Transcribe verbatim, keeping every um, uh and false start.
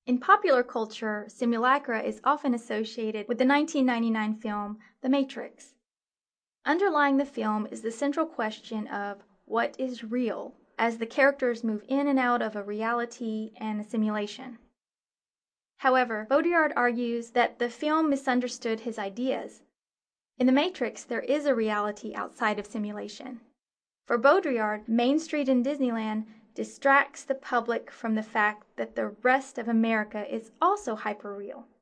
In popular culture, simulacra is often associated with the nineteen ninety-nine film The Matrix. Underlying the film is the central question of what is real, as the characters move in and out of a reality and a simulation. However, Baudrillard argues that the film misunderstood his ideas. In The Matrix, there is a reality outside of simulation. For Baudrillard, Main Street in Disneyland distracts the public from the fact that the rest of America is also hyperreal.